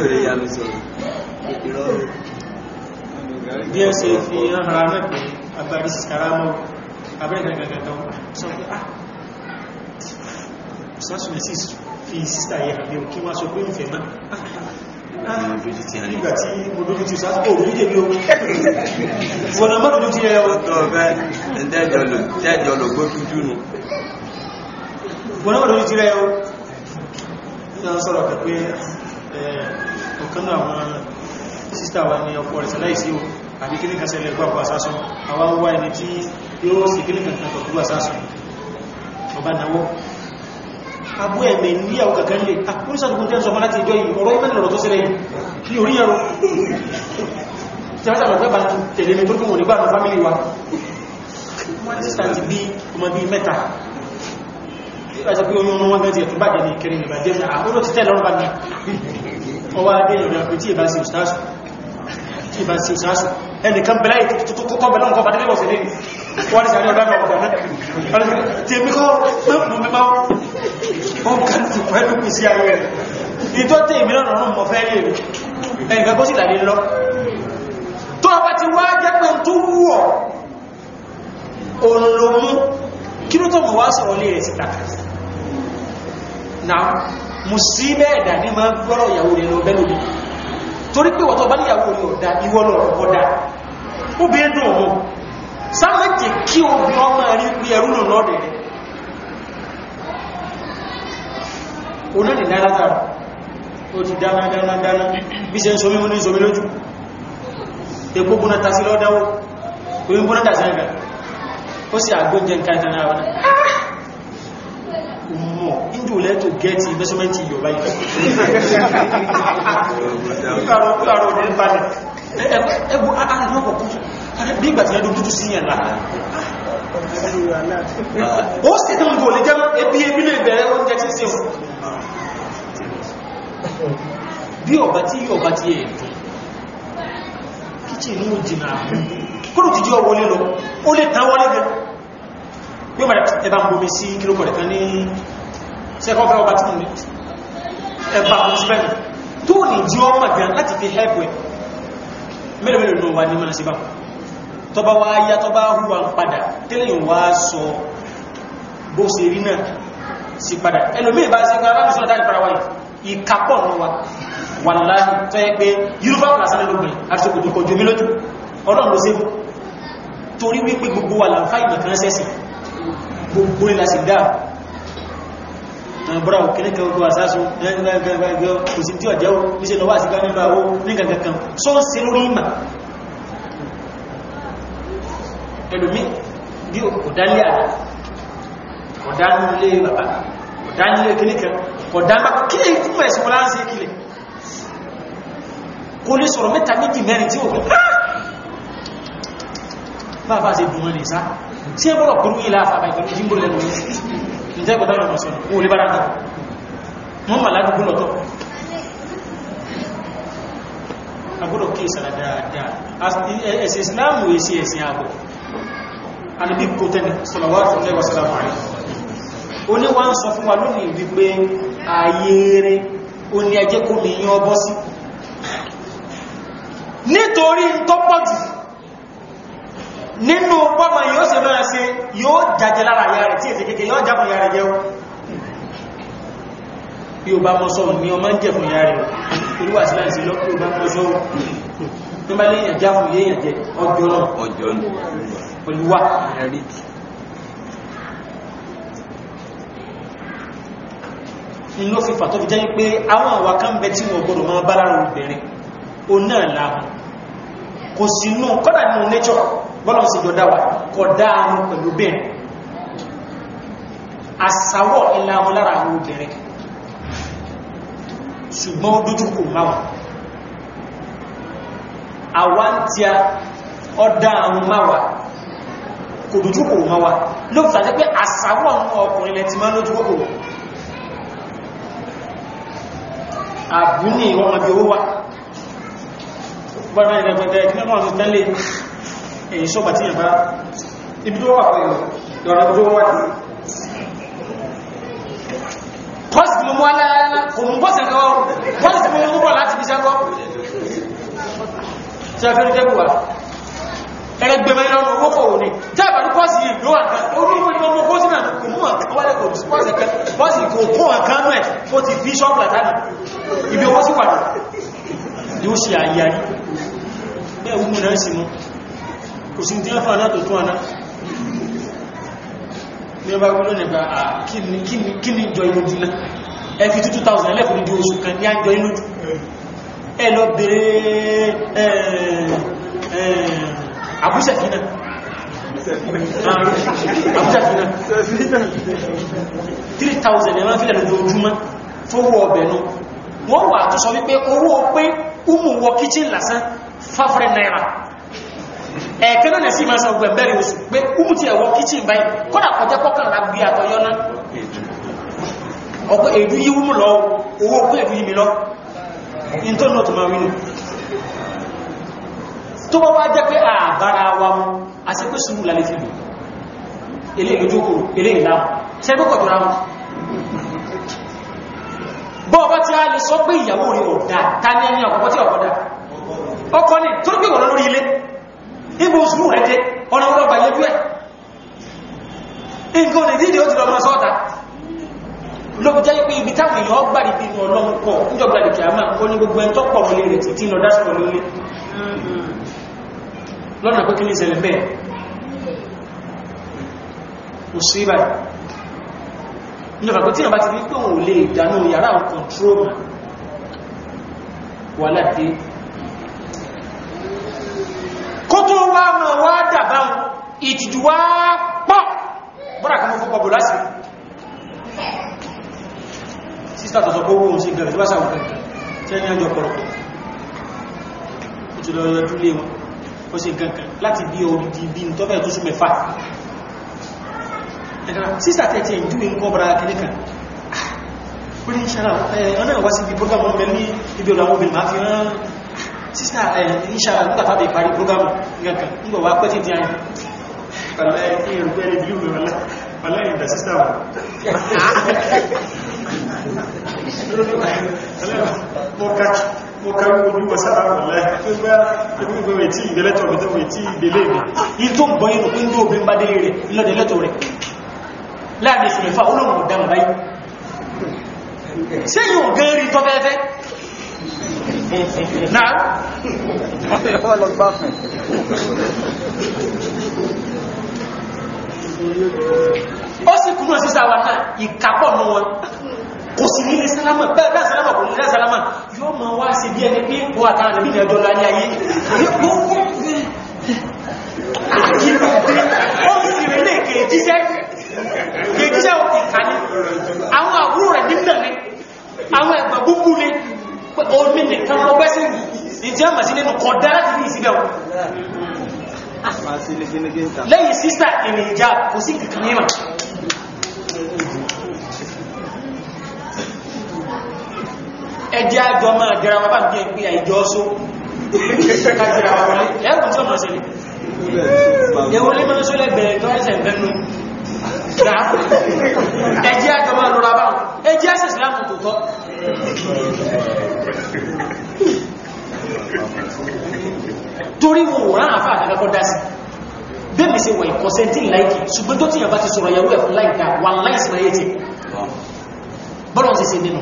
bí ẹ ṣe fi hàn ara náà pé àgbàrí karamọ́ abẹ́rẹ́ gàgàgàgà sọ pé ah sásùnẹ̀ sí fi sísà yẹ àbí òkí wá sọ pé ìfẹ̀ máa nígbàtí mo dójú ti sáà kò rí jẹ́bí ohun wọ́n mọ́ dójú ti ẹ ọ̀tọ̀ ọ̀fẹ́ ẹ̀dẹ́jọ́ lò gbó tújú nù wọ́n mọ́ dójú ti rẹ ọ ní àwọn sọ̀rọ̀ pẹ̀pẹ́ ọ̀kan náà àwọn sísà wa ní ọkọ̀ rẹ̀ sẹ́láìsí o àbí kí ní kan sẹ́lẹ̀ gbọ́ àsásùn àwọn wá ẹni tí yóò sì kí ní kan tàbí àsásùn ọba náwọ́ abú ẹ̀mẹ̀ ní àwọn kankan lè àkúrísàtùkún tẹ́ ń sọ fún láti ìjọ yìí ọ̀rọ̀ ìmẹ́lẹ̀ lọ́rọ̀ tó sílẹ̀ yìí ní orí ẹ̀rọ tí a tàbí ọ̀gbẹ́bà tẹ̀lé mi tó kí wọ́n ní gbáàmù fámílì wa wọ́n ní sísà ti bí ọmọ bí mẹ́ta láti pé oyún wọn gẹ́jẹ̀ tó bàjẹ́ ní ìkẹrin ìbàjẹ́ ní àkúrò ti tẹ́ lọ́rọ̀ bá ní ọwá adé ìrìn àpò tí ìbá sí òsìtáṣù tí ìbá sí òsìtáṣù ẹnìkan bẹ̀lá ìtòkọ́ bẹ̀lá nǹkan bàdé lọ́sẹ̀ lẹ́yìn wọ́n ni sàrí ọ̀dá ọ̀dá náà tí èmi kọ́ mẹ́fún mẹ́fà wọ́n kàn ti pẹ̀lú pì sí ayé rẹ̀ ìtọ́ tẹ́ ìmì náà rọrùn mọ̀ fẹ́ lè rí ẹnìkan kó sì lálé lọ tó ọba ti wá jẹ́ pé tó wúwọ̀ olómú kí ló tó mọ̀ wá sọ̀rọ̀ lè rẹ̀ síta náà mú sí bẹ́ẹ̀dà ní máa gbọ́rọ̀ ìyàwó rẹ̀ lọ bẹ́lú mi torí pé wọ́tọ̀ bá níyàwó rẹ̀ ọ̀dá ìwọ́lọ̀ ọ̀dá ó bí ẹdùn ọmọ sáàmẹ́jì kí obì ọmọ rí pí ẹrú nù lọ́dẹ̀ rẹ̀ onáni dáadáa ó ti dáná dáná dáná bí ṣe ń somi mú ní somi lójú epo gbóná tasí lọ́dáwó omi gbóná tasí ẹgbẹ̀ ó sì àgbójẹ nǹkan ìtànà àwọn ọmọ injú lẹ́tò gẹ́ẹ̀tì investment yóò báyìí bí ìgbà tí ẹdùn dúdú sí yẹn láàá ó sì tán gò lè jẹ́ ebi ebi lè bẹ̀rẹ̀ oúnjẹ tí sí ohun bí ọba tí ọba tí ẹ̀ dùn kíchì ní òjìnà àmú kúrò jíjí ọwọlé lọ ó lè tán wọlé gẹ bí ọmọ ẹbá ń bomi sí kílókọ̀ rẹ̀ kan ní sẹ́kọ́fẹ́ ọba tí ẹbá kún sí bẹ́ẹ̀ tó ní jí ọmọ gan láti fi hẹ́pẹ̀ mẹ́lẹ̀mẹ́lẹ̀ lọ wà ní mọ́nà sí bá tọba wá yá tọba hùwà ń padà tẹ́lẹ̀ wá sọ bó ṣe rí náà sí padà ẹlòmí ìbá sí pé aláàrùsọ́nà dáadì para wáyìí ìkàpọ̀ ní wa wà láàrín tó yẹ pé yorùbá pàṣẹ lóbìn àti òkòtò kọjú mi lójú ọ̀nà ló sébù torí wípé gbogbo wà láǹfà ìmọ̀kan sẹ́sì gbogbo ní láti dáa àbúrà òkèrè kan gbogbo àsásù ẹgbẹ̀gbẹ̀gbẹ̀ kò sí tí ọ̀jẹ́ níṣẹ́ lọ wá sí gbámi bá ó ní kankan sọ ń se lórí ìmà ẹlòmí bí ọ̀dánlé àdá ọ̀dánlé bàbá ọ̀dánlé kìníkan ọ̀dánlé kílẹ̀ ìfúnmọ̀ ẹ̀sùn wọ́n láńsí kílẹ̀ kò lè sọ̀rọ̀ mẹ́ta méjì mẹ́rin tí ó gbẹ̀ bàbá ṣe dùn wọn lè sá tí ẹ bọ́rọ̀ kúrú ilá àfàbà ìgbẹ̀rún jímbò lẹ́nu ìjẹ́ ìgbẹ̀dá ọ̀nà sọ̀rọ̀ ó lè bára náà wọ́n mà ládùúgbò lọ́tọ̀ agbọ́dọ̀ kí ìsànà dáadáa ẹ̀sìn Ìsìláàmù èsì ẹ̀sìn ààbò àníbí kò tẹ́lẹ̀ salawatu Allahi wa salamu alayhi ó ní wá ń sọ fún wa lónìí wípé ayé rẹ̀ ó ní ẹjẹ́ kó mi yán ọbọ́ sí nítorí tó pọ̀jù nínú pọ́mọ yóò ṣe máa ṣe yóò jàjẹ lára ìyá rẹ̀ tí èsì kéèkéé yóò jábọ̀ ìyá rẹ̀ jẹ́ bí o bá mọ́ sọ́rọ̀ ní ọmọ ń jẹ́ fún ìyá rẹ̀ olúwà sí láìsí lọ́pọ̀ o bá mọ́ sọ́rọ̀ tó bá léyàn já fún yéèyàn jẹ ọjọ́ náà ọjọ́ olúwà ní ló fi fàtọ́ fi jẹ́ pé àwọn àwà kan bẹ tí wọ́n gbọ́dọ̀ máa bá lára obìnrin o náà láhùn kò sí inú kọ́dà nínú nature bọ́lọ̀ sí jọdá wà kọ̀dá àrùn pẹ̀lú bẹ́ẹ̀ àsàwọ̀ ilá wọn lára àwọn obìnrin ṣùgbọ́n dúdú kò máa àwọn tí a ọdá àwọn máa kò dúdú kò máa ló fàájé pé àsàwọ̀ ọkùnrin lẹ ti máa lójú kòkò àbú ní ìwọ̀n ọmọdé owó wá bọ́nà ìrẹ̀gbẹ̀gbẹ̀ ìpínlẹ̀ ọ̀sán tẹ́lẹ̀ èyí sọ́gbà tí yẹn bá ibi tó wà pẹ̀lú ìrọ̀nà tó wà ní pọ́sì tí mo mú aláàrá kò mú pọ́sì ẹ̀kọ́ pọ́sì tí mo mú bọ̀ láti fi sẹ́kọ́ tí a fẹ́ ní tẹ́bù wà ẹgbẹ̀mẹ̀ ìlọ́nà owó kò ní tí a bá ní pọ́sì yìí ló wà kan orí ìwọ̀n ìwọ̀n mọ́ pọ́sì náà kò mú àkọwálẹ̀ kò pọ́sì kò kún àkánú ẹ̀ ó ti fi ṣọ́pù látàrí ibi owó sí pàdé yóò ṣe àyàrí bẹ́ẹ̀ wúmù náà sí mú kò sí tí wọ́n fà náà tó tún àná ní ọba gbọ́nà nípa kí ní jọ inú dínà ẹ fi two thousand ẹlẹ́fún ní oṣù kan ní àjọ inú ẹ lọ bèèrè àbúṣẹ̀fínà àbúṣẹ̀fínà three thousand ẹ̀mọ́ fílẹ̀ lójoojúmọ́ fówó ọbẹ̀ náà wọ́n wà tó sọ wípé owó pé umu wọ kitchen lásán five hundred naira ẹ̀ẹ̀kẹ́ náà sí máa sọ gbẹ̀mẹ́rin oṣù pé umu ti ẹ̀wọ́ kitchen báyìí kọ́nà kọjá kọ́kànlá gbé àtọyọ́ náà ọ̀pọ̀ èdú yí umu lọ owó pé èdú yí mi lọ in tó náà tó máa wínú tó bá wá jẹ́ pé àbára wa mú a sí pé sùúrù lálẹ́ fi lò ilé ìlójókòó ilé ìlàmù sẹ́gbẹ́kọ̀ tó ráhùn bọ́ọ̀bá tí a lè sọ pé ìyàwó rí ọ̀dá ta ní ẹni ọ̀pọ̀ tí ọ̀pọ̀dá ọkọ ní tó gbé wọ̀n lórí ilé ibò òṣùrù rẹ̀ jẹ́ ọ̀nà ọlọ́gbà yẹjú ẹ̀ nǹkan ní dídí ó ti lọ mọ́ sọ́ọ̀ta lóbi jẹ́ pé ibi táwọn èèyàn gbà ní inú ọlọ́run pọ̀ níjọba lè kìí àmà ó ní gbogbo ẹni tó pọ̀ wọlé rẹ̀ títí lọ dásùpọ̀ lórí lọ́nà pé kí ní ìṣẹ̀lẹ̀ bẹ́ẹ̀ òṣìbà nígbà pé tí ìyàn bá ti rí pé òun lè ìdánú yàrá àwọn kọ̀ntrọ́mà wà láti kó tó wá mọ̀ wá dàbá ìtìjú wá pọ̀ bọ́nà kan mọ́ fún pọ̀bọ̀ lásì sísà tọ̀tọ̀ kó wọ́n sí gẹ̀rẹ̀ tí bá sàwọn gẹ̀rẹ̀ tí ẹni àjọ pọ̀rọ̀pọ̀ ó ti lọ yọjú lé wọn ó sì gẹ̀gẹ̀ láti bí orí di bí n tọ́fẹ́ tó sún mẹ́fà sísà tẹ́tẹ́ ìjú nǹkan bára kìníkà ó ní ìṣàrà ọ̀nà ìwá sí ibi program ọmọ ní ibi ọ̀dọ̀ àwọn obìnrin máa fi rán sísà ìṣàrà nígbàtà bí parí program nǹkan nígbà wá pẹ́ tí di ayé mo kàrí ojú wọ sára wọ̀lẹ́ ẹgbẹ́ ìwé tí ìgbẹ̀lẹ́tọ̀ rẹ̀ tẹ́wẹ̀ tí ìgbẹ̀lẹ́ rẹ̀ yìí tó ń gbọ́ inú pín ní obìnrin bá délé rẹ̀ lọ́dẹ̀lẹ́tọ̀ rẹ̀ láàrin ìsìn ìfà olóòrùn ọ̀dára báyìí ṣe yíò gẹ́rí tó fẹ́fẹ́ náà ó sì kúrò sí sáwà náà ìkàpọ̀ ní wọn kò sí nílé sálámà bẹ́ẹ̀ sálámà kò nílé sálámà yóò ma wá sí bí ẹni pé wọ́n àtàrà níbi ìrìnàjò láyé ayé ó sì rẹ̀ lè kèèjíṣẹ́ kèèjíṣẹ́ ìkàní àwọn àbúrò rẹ̀ nígbà ní àwọn ẹgbà gbogbo lé omi nìkan ọgbẹ́ sí ìjẹ́ àmà sí nínú kọ̀dá láti ní ìsìbẹ̀ wọn lẹ́yìn sísà ìrìn ìjà kò sí kìkìní mà ẹjẹ́ àjọ máa jẹra wọn bá ń jẹ́ pé àìjọ ọ́sọ́ kájẹra wọn wọlé ẹ̀rùn tí ó máa ṣẹlẹ̀ ẹwọ́n lé máa ṣọ́lẹ̀ bẹ̀rẹ̀ tó ẹsẹ̀ ìbẹ̀nu ẹjẹ́ àjọ máa lọ́ra bá ẹjẹ́ àṣẹ ìsìlámù tó tọ́ torí wọn wọ́n rán àfáà àkàkọ́ dá sí bẹ́ẹ̀ sí wọ̀ ìkọ̀sẹ̀ntì láìkì ṣùgbọ́n tó tíyàn bá ti sọ̀rọ̀ ìyàwó ẹ̀fún láìka wà láìsìnà yé ti bọ́lọ̀ sí sí nínú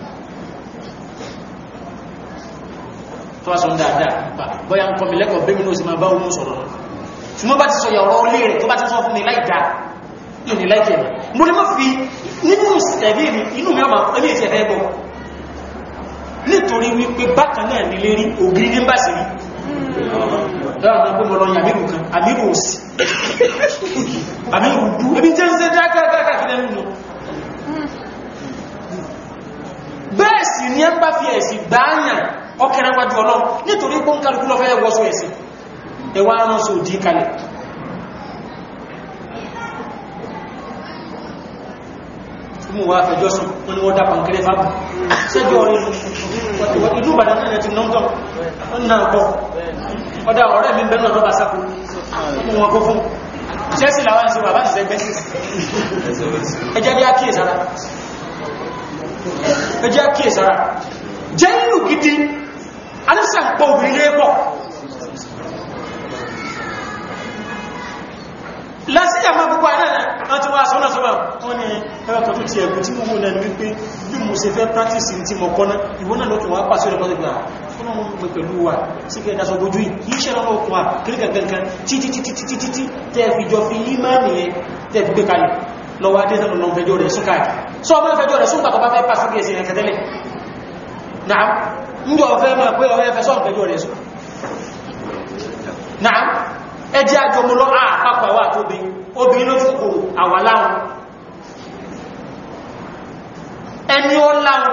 tó wá sọ dáadáa bọ́yá ń kọ́ mi lẹ́kọ̀ọ́ bẹ́ẹ̀ mi náà sì máa bá ohun sọ̀rọ̀ ṣùgbọ́n bá ti sọ ìyàwó olé rẹ̀ tó bá ti sọ fún mi láìka ìní láìkì ẹ̀mà mo lè má fi nínú ẹ̀bí mi inú mi ọmọ ẹbí ìtì ẹ̀fẹ́ bọ̀ nítorí wípé bákan náà nílé rí ògiri ní bá sí rí dáadáa gbogbo lọ yàmírù kan àmírù òsì àmírù dú ebi tẹ́ ń sẹ́ dákàkàkà gbáyàn ọkẹrẹ wájú ọlọ́run nítorí pé ń kálukú lọ fẹ́ wọ́sọ ẹ̀sìn ẹwà rán sọ òdí kalẹ̀ mú wá fẹjọ́ sùn wọn ni wọ́n dá pàǹkẹ́rẹ́ fábù sẹ́jọ́ orí ìlú Ìbàdàn náà ti nọ́ńtọ́ náà pọ̀ ọdá ọ̀rẹ́ mi bẹ́ẹ̀ náà lọ́bàá sápò mú wọn kó fún ṣẹ́sì làwọn ṣe bàbá ṣiṣẹ́ gbẹ́sì ẹjẹ́ bí á kíyè sára ẹjẹ́ á kíyè sára jẹ́ ìlú gidi alẹ́sà ń pọ̀ obìnrin lé pọ̀ lásìkà máa gbogbo àdáà wọ́n ti wá sọ́nà sọ́nà wọ́n ni ẹwà kan tó ti ẹ̀kùn tí mo mú náà ní wípé bí mo ṣe fẹ́ practice tí mo kọ́ná ìwọ́n náà lọ́tún wá pàṣẹ rẹ̀ pàṣẹ gbà fún ọmọ mọ̀ pẹ̀lú wa sí kẹ́ ìdásọ gbójú yìí lọ́nà okùn wa kíríkà gangan títí títí títí títí tẹ́ fi jọ fi ìmáàmì yẹn tẹ́ fi gbé kalẹ̀ lọ́wọ́ adé sọ́nà lọ́n fẹjọ́ rẹ̀ sún káàkiri sọ ọmọ fẹjọ́ rẹ̀ sún pàtó bá fẹ́ pàṣẹ kí ẹsẹ̀ rẹ̀ kẹtẹ́lẹ̀ náà ń jọ fẹ́ máa pé ọ̀rẹ́ fẹ́ sọ́n fẹjọ́ rẹ̀ sún náà ẹjẹ́ àjọmọ́lọ́ àpapọ̀ wà tó bí obìnrin ló fòkòrò àwà láwọn ẹni ó láwọn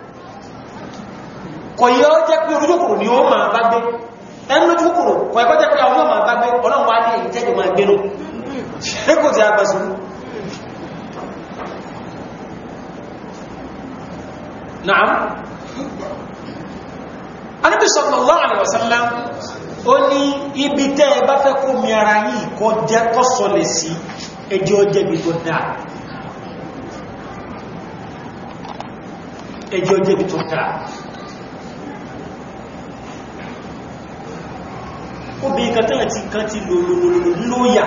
kọ̀ yẹ ó jẹ́ pé olójúkòrò ni ó máa bá gbé ẹni lójúkòrò kọ̀ ẹ̀kọ́ jẹ́ pé àwọn yóò máa bá gbé ọlọ́run wá ní èyí tẹ́jọ máa gbénú ẹkò tí a gbà sí Naam Ànábì sallallahu alaihi wasallam ó ní ibi tẹ́ ẹ bá fẹ́ kó mi ara yìí kọ́ jẹ́ kọ́ sọlẹ̀ sí ẹjọ́ jẹ́bi tó dáa ẹjọ́ jẹ́bi tó dáa obìnrin kan tẹ́lẹ̀ tí kan ti lòlòlòlò lóyà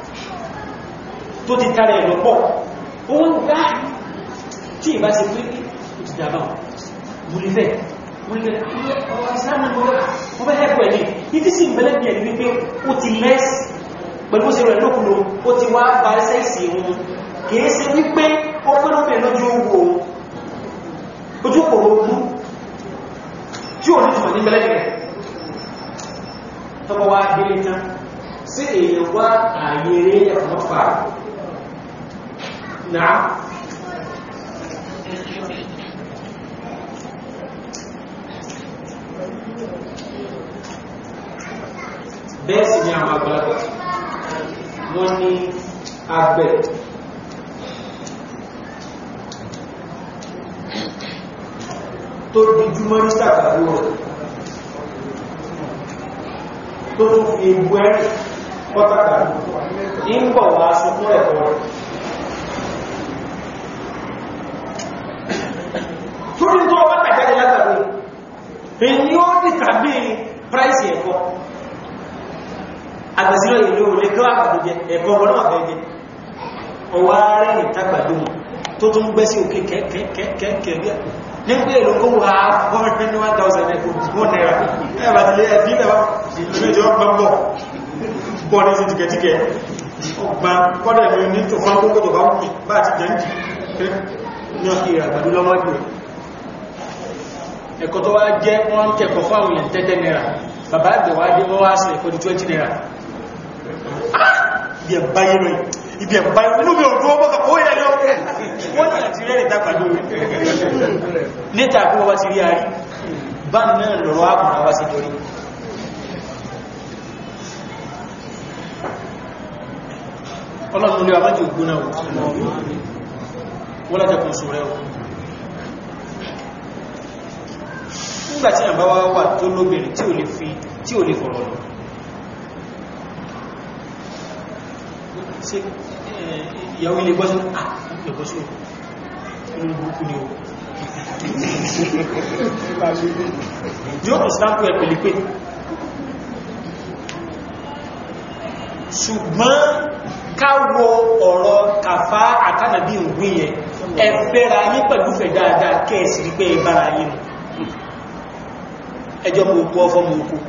tó ti tààrẹ ẹ̀lọ́pọ̀ òun gbá tí ìbá ti pé ó ti dàbà múlífẹ́ múlífẹ́ ọwọ́ ìsáàmù wọ́n bẹ́ ẹ̀kọ́ ẹ̀dì ìdí sí ìbẹ̀lẹ̀ bí ẹ̀dì wípé ó ti lẹ́sì pẹ̀lú ó ṣe rẹ̀ lókùnlò ó ti wá bá ẹsẹ̀ ìsì wọn kìí ṣe wípé ó pẹ́ lókè lójú owó ojú kòrò ogun tí ò ní tùmọ̀ ní bẹ̀lẹ̀ rẹ̀ tọ́bọ̀ wá délé tán sí èèyàn wá ààyè rẹ̀ ẹ̀kọ́ fà náà bẹ́ẹ̀ sì ni àwọn àgbàlagbà wọ́n ní àgbẹ̀ tó dìjú mọ́ ní sàkàrí rẹ̀ tó tún fi egbò ẹ̀rì pọ́tàkàrí ń bọ̀ wá sọ fún ẹ̀kọ́ rẹ̀ tó ní tó wá tàjáde látàrí èyí ó ní tàbí price ẹ̀kọ́ àgbàsílẹ̀ ìlú olè kí wà pàdé jẹ ẹ̀kọ́ ọmọ náà fẹ́ jẹ ọwọ́ rẹ̀ ní tàgbàdó mọ̀ tó tún gbẹ́ sí òkè kẹ́kẹ́kẹ́kẹ́ bí ní pé èlò kó wà fọ́nrẹ́ ní one thousand ẹ̀kọ́ one naira ẹ̀bà tí lè ẹ̀bí lẹ́wà ìlúmẹ́jọ gbọ́gbọ́ bọ́ ní sí tìkẹ̀tíkẹ̀ ọgbà kọ́dẹ̀ mi ní tó fán kókò tó bá wù bá ti jẹ́ ní ọkì àgbàdó lọ́mọ́dù ẹ̀kọ́ tó wá jẹ́ wọ́n kẹ́kọ̀ọ́ fáwọn èèyàn tẹ́tẹ́ naira bàbá àgbẹ̀wádé wọ́n wá sí ẹ̀kọ́ di twenty naira ibi ẹ̀báyé rẹ̀ ibi ẹ̀báyé inú mi ò dúró bọ́kà ó yẹ lọ wọ́n ni àti rẹ̀ ìdágbàdó níta àkúwọ́ wá ti rí àrí bá náà lọ́rọ̀ ààbùn wá sí torí ọlọ́run lè àmájì ògbóná wọ́n lájẹ́kùn sọ rẹ̀ nígbàtí àbá wá wà tó lóbìnrin tí ò lè fi tí ò lè fọ̀rọ̀ lọ sí ìyàwó ilé gbọ́sí àpẹ̀kọ́sí inú burúkú ni o yóò tó sáàpù ẹ̀ pẹ̀lú pé ṣùgbọ́n káwọ ọ̀rọ̀ kàfá àtànàbí ògbìn yẹn ẹ̀fẹ́ra yí pẹ̀lú fẹ̀ dáadáa kẹ́ẹ̀sì rí pé ìbára yìí nù ẹjọ́ mú òkú ọfọ́ mú òkú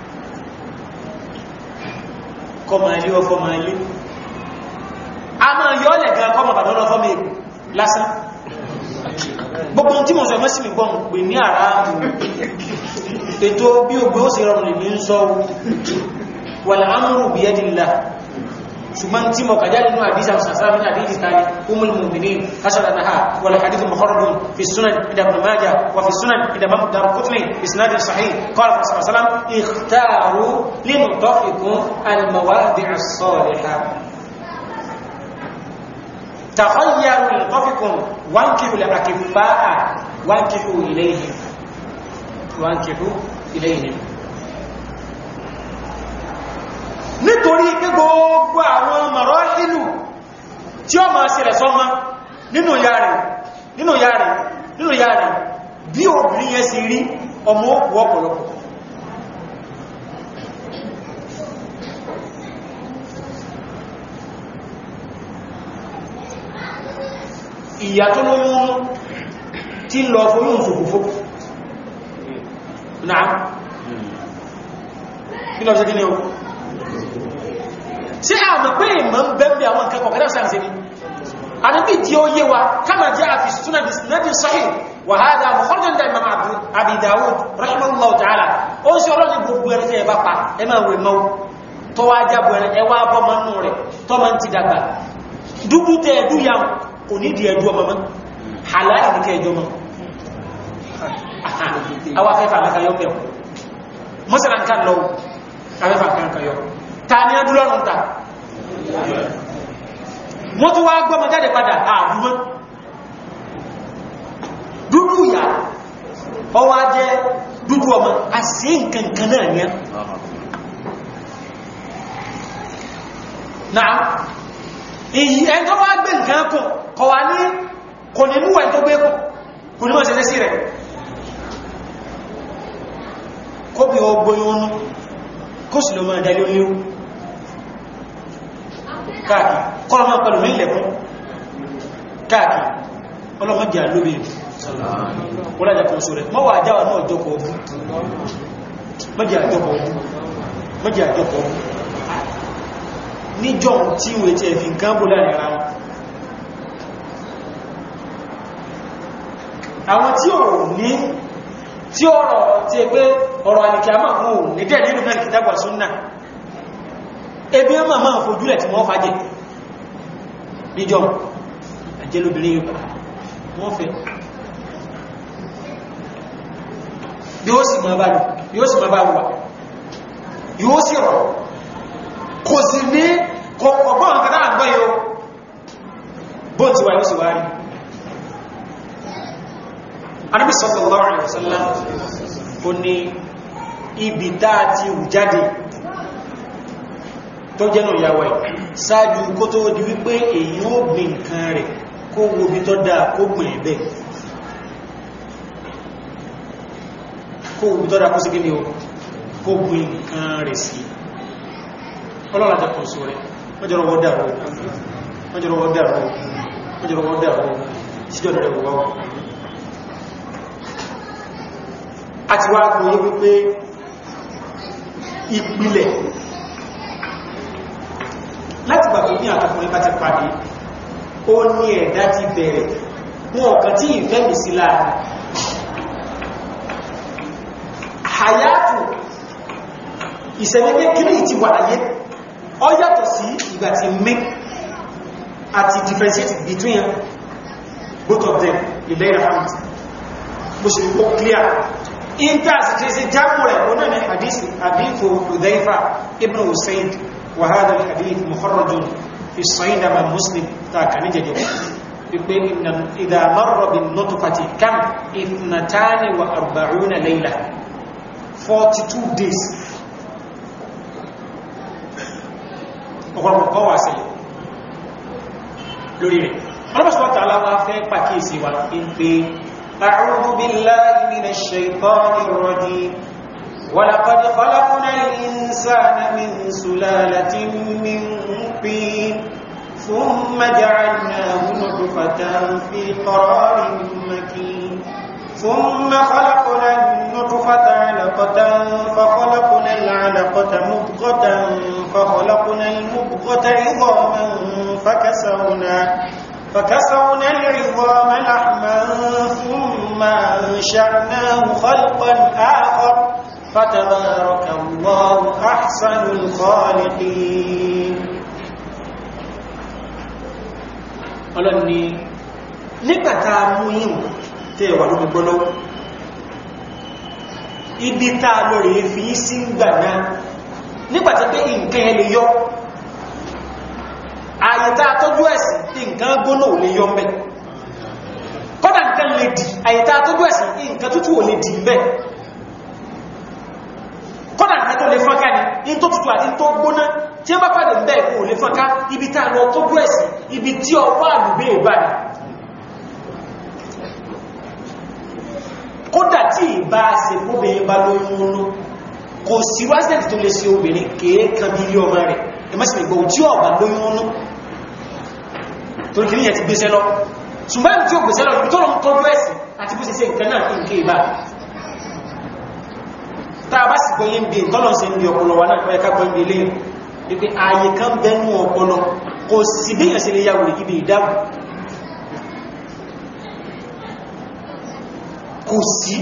kọ máa lé ọfọ́ máa lé a máa yọ́ lẹ̀ gan kọ́ màbàdán ọfọ́ mẹ́ lásán gbogbo tí mọ̀ sọ mẹ́sí mi gbọ́n pè ní àrá ètò bí ogbé ó sì rọrùn ní ń sọ wal amru biyadillah ṣùgbọ́n tí mọ̀ kàjá nínú àdísà sàsára ní àdíjì tàbí umul mu'minin hasaranaha wal hadith muharradun fi sunan inda ibn majah wa fi sunan inda imam darqutni isnad sahih qala sallallahu alaihi wasallam ikhtaru limutafikum al mawadi' as-salihah takhayyaru limutafikum wankihu li akiffa'a wankihu ilayhim wankihu ilayhim nítorí pé gbogbo àwọn mọ̀rọ̀ ìlú tí ó máa ṣẹlẹ̀ sọ́mọ́ nínú ìyá rẹ̀ nínú ìyá rẹ̀ nínú ìyá rẹ̀ bí obìnrin yẹn sì rí ọmọ òkú ọ̀pọ̀lọpọ̀ ìyà tó ló mú tí lọ fóyún fòfòfò náà kí lọ sí kí ní o tí a mọ̀ pé ìmọ̀ ń bẹ́m̀bẹ̀ àwọn nǹkan kọ̀kẹ́lá sáàsì ní àníbí tí ó yé wa kama jẹ́ àfi súnà bí sinadi sahih wa hadha mukharrajan da imam Abi Dawud rahimahullahu ta'ala ó ń ṣe ọlọ́ni gbogbo ẹni tí ẹ bá pa ẹ máa wè mọ́ tó wá jábọ̀ ẹni ẹwà bọ́ mọ́nú rẹ̀ tó máa ń ti dàgbà dúdú tẹ ẹdú ya kò ní di ẹdú ọmọ mọ́ halal ní kẹjọ mọ́ àwọn afẹ́fà alákayọ́ mẹ́wọ̀ mọ́sàlá nǹkan lọ́wọ́ afẹ́fà kankan ta ní ẹdúlọ́rùn ta wọ́n tó wá gbọ́mọ jáde padà ààbúmọ́ dúdú ìyá ọwá jẹ́ dúdú ọmọ a sí nǹkankan náà ní náà èyí ẹni tó wá gbé nǹkan kọ kọ wá ní kò ní múwẹ̀ tó gbé kọ kò ní mọ́ sí lẹ́sí rẹ̀ kó bí ọgbóyún kó sì lọ máa dalé oníwú káàkiri kọ́lọ́mọ́ pẹ̀lú mílẹ̀ fún káàkiri ọlọ́mọdé àlóbi wọ́lájà kan sọ rẹ̀ mọ́wàá àjáwà náà jọpọ̀ ọdún mọ́dí àjọpọ̀ ọdún mọ́dí àjọpọ̀ ọdún níjọ́ tí ìwé tí ẹ̀fì nǹkan bó láàrin ara wọn àwọn tí ó ní tí ọ̀rọ̀ tí ẹ pé ọ̀rọ̀ àníkàmà wọn ò ní dẹ̀ nínú náà kìtàgbà súnnà ebi ọmọ máa fojúlẹ̀ tí wọ́n fàájẹ̀ níjọ́ àjẹ́lóbìnrin wọ́n fẹ́ yóò sì máa bá lù yóò sì máa bá wà yóò sì rọ̀ kò sì ní ọgbọ́n nǹkan náà gbọ́ yóò bó ti wà yóò sì wá rí Ànábì sallallahu alaihi wasallam ó ní ibi táà ti wù jáde tó jẹ́nà ìyàwó ẹ̀ sáájú kó tó di wípé èyí ó gbìn nǹkan rẹ̀ kó wo bí tó dáa kó gbìn ẹ̀bẹ̀ kó wo bí tó dáa kó sí gíní o kó gbìn nǹkan rẹ̀ sí ọlọ́lájá kan sọ rẹ̀ mọ́jọ́rọ̀wọ́ dàrú mọ́jọ́rọ̀wọ́ dàrú mọ́jọ́rọ̀wọ́ dàrú síjọ́ rẹ̀ wọ́wọ́ àti wá gbóyé wípé ìpìlẹ̀ láti gbàgbé ní àtọkùnrin bá ti pàdé ó ní ẹ̀dá ti bẹ̀rẹ̀ wọn ọ̀kan tí ìfẹ́ mi sí láàrin hayatu ìṣẹ̀lẹ̀ kíní ti wà láyé ó yàtọ̀ sí ìgbà tí mẹ́ àti differentiate between both of them ilẹ̀ ìrànwọ́ bó ṣe ó clear intas kìí jámù rẹ̀ ó náà ní hadisi hadithu Hudhayfa ibn Usayd وهذا الحديث مخرج في الصحيح من مسلم تاكني جدو يقول إن إذا مر بالنطفة كم اثنتان وأربعون ليلة forty-two days ọ̀pọ̀lọpọ̀ kọ́ wà sí lórí rẹ̀ ọlọ́pàá tààlà wá fẹ́ pàkíyèsí wa in pé أعوذ بالله من الشيطان الرجيم ولقد خلقنا الإنسان من سلالة من طين ثم جعلناه نطفة في قرار مكين ثم خلقنا النطفة علقة فخلقنا العلقة مضغة فخلقنا المضغة عظاما فكسونا فكسونا العظام لحما ثم أنشأناه خلقا آخر فتبارك الله أحسن الخالقين ọlọ́ni nígbàtà mú yín tẹ́ wà lómi gbọ́nà ibi tá lọ rẹ̀ fi yí sí gbà náà nígbàtà pé nǹkan ẹ lè yọ àyíká tọ́jú ẹ̀sìn nǹkan gbóná ò lè yọ mẹ́ kọ́dà nǹkan lè dì àyíká tọ́jú ẹ̀sìn nǹkan tútù ò lè dì mẹ́ kọ́dà nǹkan tó lè fọ́nká ní in tó tútù àti tó gbóná tí ó bá pàdé ń bẹ́ẹ̀ kò lè fọ́nká ibi tá lọ tọ́jú ẹ̀sìn ibi tí ọwọ́ àlùgbé ìgbà ní kódà tí ìbá ṣe fóbìnrin bá lóyún ló kò sí wáṣẹ́tì tó lè ṣe obìnrin kéèkan bí ilé ọmọ rẹ̀ ẹmọ́sí ìgbò tí ọ̀bá lóyún ló tó kìí yẹ ti gbéṣẹ́ lọ ṣùgbọ́n tí ó gbéṣẹ́ lọ ibi tó lọ ń tọ́jú ẹ̀sìn àti bó ṣe ṣe nǹkan náà nǹkan ìbá tá a bá sì gbọ́yé ń bí ìtọ́lọ̀ ṣe ń bí ọpọlọ wa náà pẹ́ ká gbọ́ ń bí ilé wípé ààyè kan bẹnu ọpọlọ kò sí bí ìyànṣe lè yà wòrì ibi ìdáhùn kò sí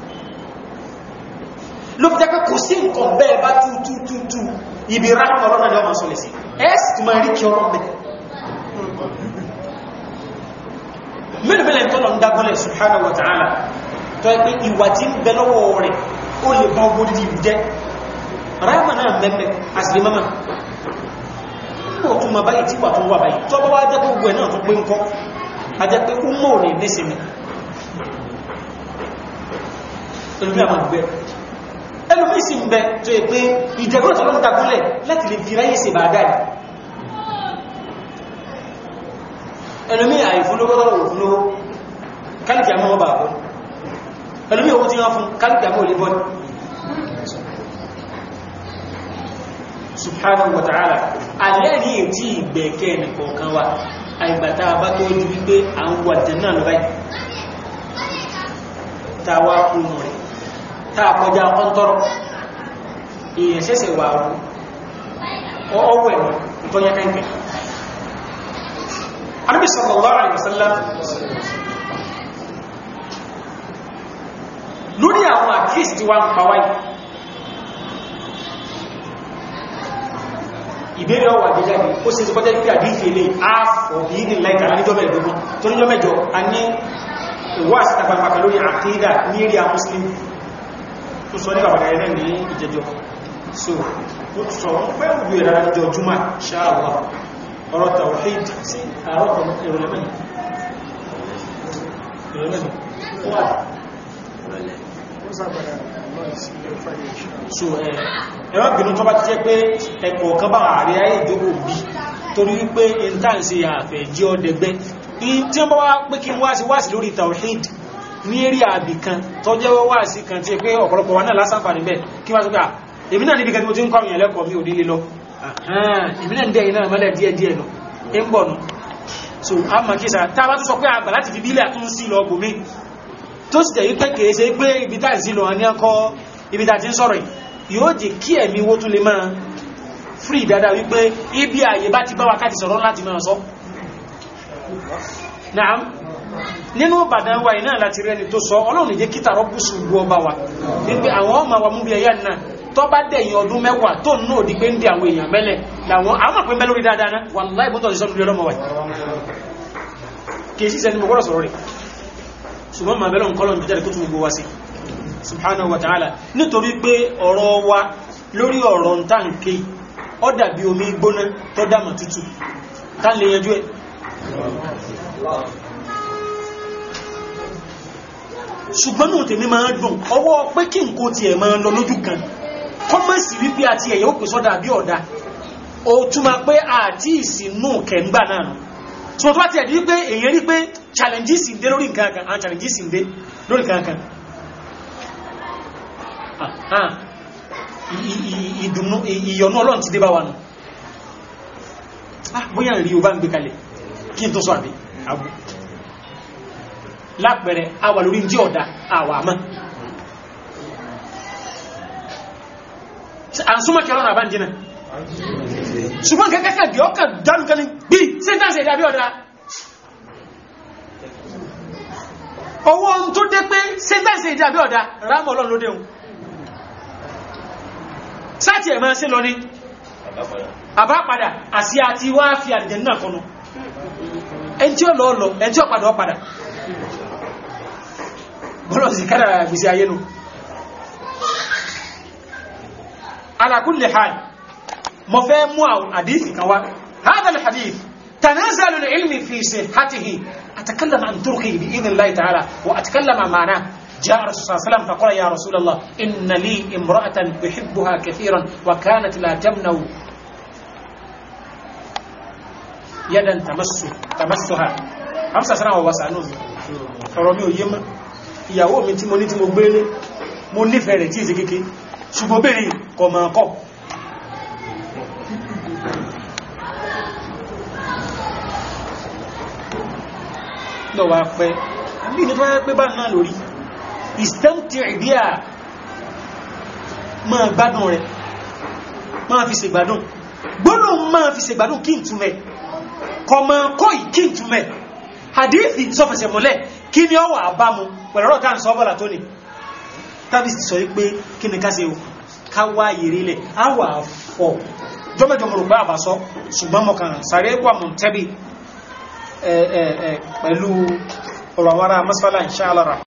ló fi jẹ́ pé kò sí nǹkan bẹ́ẹ̀ bá tú tú tú tú ibi ráhùn ọlọ́nà ni ọmọ sọlẹ̀ sí ẹ́sì tó máa rí kí ọlọ́ bẹ̀ mẹ́lẹ̀mẹ́lẹ̀ tó lọ ń dágọ́lẹ̀ subhanahu wa ta'ala tó ẹgbẹ́ ìwà tí ń bẹ lọ́wọ́ rẹ̀ ó lè bá ọgbó dídí ìbújẹ́ ráhùn náà mẹ́mẹ́ àsìlẹ̀ mọ́mọ́ ó tún ma báyìí tí wà tó wà báyìí tó bá wá jẹ́ gbogbo ẹ̀ náà tó pé ń kọ́ a jẹ́ pé ó mọ̀ ní nísìnyí ẹlùmí àmà gbẹ́ ẹlùmí sì ń bẹ tó yẹ pé ìjẹ̀gbọ́n tó lọ́nà dagúnlẹ̀ láti lè fi ráyè sí bàádà ní ẹlùmí àìfúnlówọ́lọ́wọ́ òfúnlówó kálìkì àmọ́ ọba àbọ́ ẹlùmí owó tí wọ́n fún kálìkì àmọ́ olébọ́ subhanahu wa ta'ala alẹ́ ní ètí ìgbẹ̀kẹ́ nìkọ̀ọ̀kan wa àìgbàtà bá tó ojú wípé àwọn wàjẹ̀ náà lọ báyìí tàwà kúnnù rẹ̀ táà kọjá kọ́ntọ́rọ̀ èèyàn ṣẹ́sẹ̀ wà ọwọ́ ẹ̀mọ̀ tó yẹ kẹ́kẹ́ Ànábì sallallahu alaihi wasallam lórí àwọn àkíyèsí tí wá ń pa wáyé ìbéèrè ọwà àgbéjáde ó sì ti kọjá pé àdífì ilé ààfọ̀ bí ní láìka níjọ́ mẹ́ẹ̀dógún tó níjọ́ mẹ́jọ a ní wà sí tàbàmàkà lórí àkídà ní rí a muslim tó sọ ní bàbàdà ẹ̀rẹ́ ní ìjẹjọ́ so ó sọ pẹ́ ògbé ìrara níjọ jùmọ́ ṣáàwà ọ̀rọ̀ tawhid sí àárọ̀ ìrọ̀lẹ́mẹ́ni so ẹwà bínú tó bá ti jẹ́ pé ẹ̀kọ̀ kan bá ààrẹ ayé ìjókòó bí torí wípé intanṣe àfẹ́ jí ọdẹgbẹ́ tí wọ́n bá wá pé kí wá sí wá sí lórí tawhid ní eré àbì kan tó jẹ́ wá sí kan tí pé ọ̀pọ̀lọpọ̀ wà náà lásánfà níbẹ̀ kí wá sí pé èmi náà níbi kan tí mo ti ń kọ́ ìyẹn lẹ́kọ̀ọ́ mi ò nílé lọ èmi náà ń dẹ́ iná mọ́lẹ̀ díẹ̀ díẹ̀ lọ ń bọ̀ nù so a mọ̀ kí sa tá a bá tún sọ pé àgbà láti fi bílẹ̀ tún sí lọ bòmí tó sì tẹ̀yí pé kèé ṣe pé ibi tá ìsí lọ ní ọkọ̀ ibi tá ti ń sọ̀rọ̀ yóò jẹ́ kí ẹ̀mí wó tún lè máa free dáadáa wípé ibi àyè bá ti bá wa káti sọ̀rọ̀ láti máa sọ náà nínú Ìbàdàn wa iná láti rẹni tó sọ Ọlọ́run jẹ́ kí tààrọ búsù gbọ́ bá wa wípé àwọn ọmọ wa mú bí ẹyà náà tó bá dẹ̀yìn ọdún mẹ́wàá tó náà di pé ń di àwọn èèyàn mẹ́lẹ̀ làwọn àwọn àpẹ́ mẹ́lórí dáadáa náà wàláhì bọ́tọ̀ sí sọ́dún ọlọ́mọ wa kìí sí sẹ́ni mọ̀gbọ́rọ̀ sọ̀rọ̀ rẹ̀ ṣùgbọ́n ma bẹ́lọ̀ nǹkan lọ́nà jẹ́rẹ̀ tó tún gbogbo wa sí subhanahu wa ta'ala nítorí pé ọ̀rọ̀ wa lórí ọ̀rọ̀ ń tàn ké ó dàbí omi gbóná tó dámà tútù tá lè yanjú ẹ̀ ṣùgbọ́n náà tèmi máa dùn ọwọ́ pé kí n kó ti ẹ̀ máa lọ lójú kan kọ́mọ̀sí wípé àti ẹ̀yẹ́ ó pè sọ́dà bí ọ̀dá ó túnmà pé àti ìsìnú kẹ̀ǹgbà náà tí wọ́n tó bá ti ẹ̀dí wípé èyàn rí pé challenges ń dé lórí nǹkan kan àwọn challenges ń dé lórí nǹkan kan ìdùnnú ìyọnú Ọlọ́run ti dé bá wa nù bóyá rí o bá ń gbé kalẹ̀ kí n tó sọ àbí àbú lápẹẹrẹ àwà lórí jí ọ̀dá àwà mọ́ àǹsúnmọ́kẹ́ ọlọ́run àbá ń jìnà ṣùgbọ́n kẹ́kẹ́kẹ́ bí ọkà dánukẹ́ni bí sẹ́ntàṣẹ́ ìdàbí ọ̀dá owó tó dé pé sẹ́ntàṣẹ́ ìdàbí ọ̀dá rámọ̀ ọlọ́run lóde ohun sáàtì ẹ̀mọ́ sí lọ ní àbápadà àti àti wá fi àdìjẹ̀ náà kọnu ẹni tí ó lọ lọ ẹni tí ó padà ó padà bọ́lọ̀ sí kára gbèsè ayé nù ala kulli hal mo fẹ́ mú àwọn hadithi kan wá hadha al-hadith tanazalu al-ilmi fi sihhatihi atakallam an turqi bi idhn Allah ta'ala wa atakallama ma'na جاء رسول صلى الله عليه وسلم فقال يا رسول الله إن لي امرأة أحبها كثيرا وكانت لا تمنع يدا تمس تمسها خمسة سنة ووسعنون فرمي ويما ìyàwó mi tí mo ní tí mo gbélé mo nífẹ̀ẹ́ rẹ̀ tí ìsì kéèké ṣùgbọ́n bèèrè kọmọ̀kọ́ lọ́wọ́ pẹ́ àbí ní tó wáyé pé bá náà lórí ìstẹ́mtì ìbíà máa gbádùn rẹ̀ máa fi ṣègbádùn gbọ́nà máa fi ṣègbádùn kí n túnmẹ̀ kọmọ̀kọ́ ì kí n túnmẹ̀ hadithi sọfẹsẹ̀ mọ́lẹ̀ kí ni ọwọ́ àbámu pẹ̀lọ́rọ̀ tàà ń sọ bọ́lá tó ní tàbí sọ wípé kí ni ká ṣe káwà yìí lẹ̀ àwà fọ́ jọmọjọmọrò pé àbásọ́ ṣùgbọ́n mọ̀kàn sàrẹ́ wà mọ̀ tẹ́bí pẹ̀lú ọ̀rọ̀ àwọn ará masfala insha Allah.